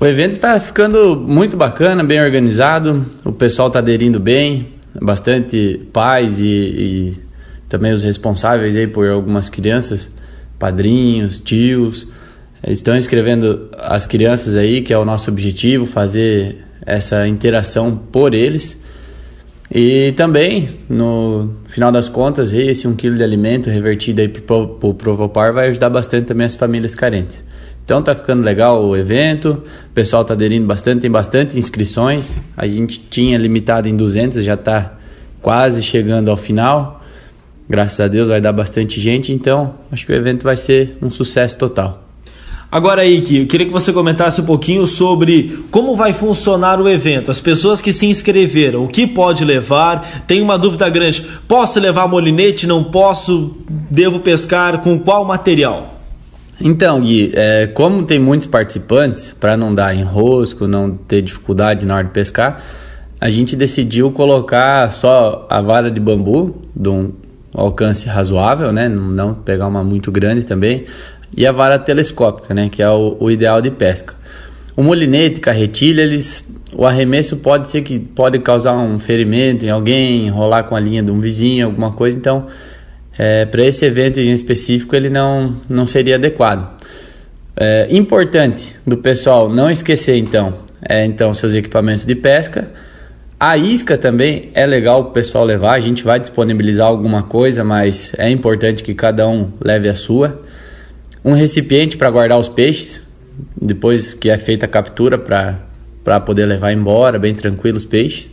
O evento está ficando muito bacana, bem organizado, o pessoal está aderindo bem, bastante pais e também os responsáveis aí por algumas crianças, padrinhos, tios, estão inscrevendo as crianças aí, que é o nosso objetivo, fazer essa interação por eles. E também, no final das contas, esse 1 kg de alimento revertido aí para o Provopar vai ajudar bastante também as famílias carentes. Então tá ficando legal o evento, o pessoal tá aderindo bastante, tem bastante inscrições. A gente tinha limitado em 200, já tá quase chegando ao final. Graças a Deus vai dar bastante gente, então acho que o evento vai ser um sucesso total. Agora, Ike, eu queria que você comentasse um pouquinho sobre como vai funcionar o evento. As pessoas que se inscreveram, o que pode levar? Tem uma dúvida grande, posso levar molinete, não posso? Devo pescar com qual material? Então, Gui, como tem muitos participantes, para não dar enrosco, não ter dificuldade na hora de pescar, a gente decidiu colocar só a vara de bambu, de um alcance razoável, né? Não pegar uma muito grande também, e a vara telescópica, né? Que é o ideal de pesca. O molinete, carretilha, o arremesso pode causar um ferimento em alguém, enrolar com a linha de um vizinho, alguma coisa, então para esse evento em específico ele não seria adequado. Importante do pessoal não esquecer então seus equipamentos de pesca. A isca também é legal o pessoal levar, a gente vai disponibilizar alguma coisa, mas é importante que cada um leve a sua. Um recipiente para guardar os peixes, depois que é feita a captura, para poder levar embora bem tranquilo os peixes.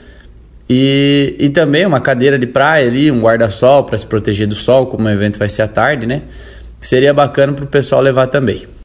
E também uma cadeira de praia ali, um guarda-sol para se proteger do sol, como o evento vai ser à tarde, né? Seria bacana para o pessoal levar também.